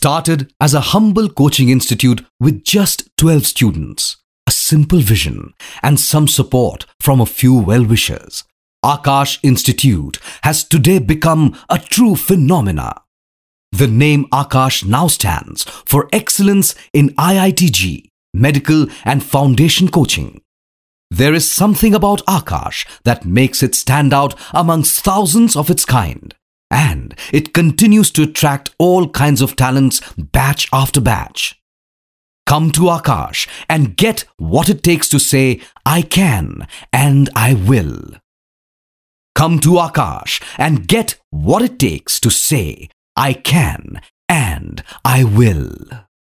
Started as a humble coaching institute with just 12 students, a simple vision, and some support from a few well-wishers, Aakash Institute has today become a true phenomena. The name Aakash now stands for excellence in IITG, medical and foundation coaching. There is something about Aakash that makes it stand out amongst thousands of its kind. And it continues to attract all kinds of talents batch after batch. Come to Aakash and get what it takes to say, I can and I will. Come to Aakash and get what it takes to say, I can and I will.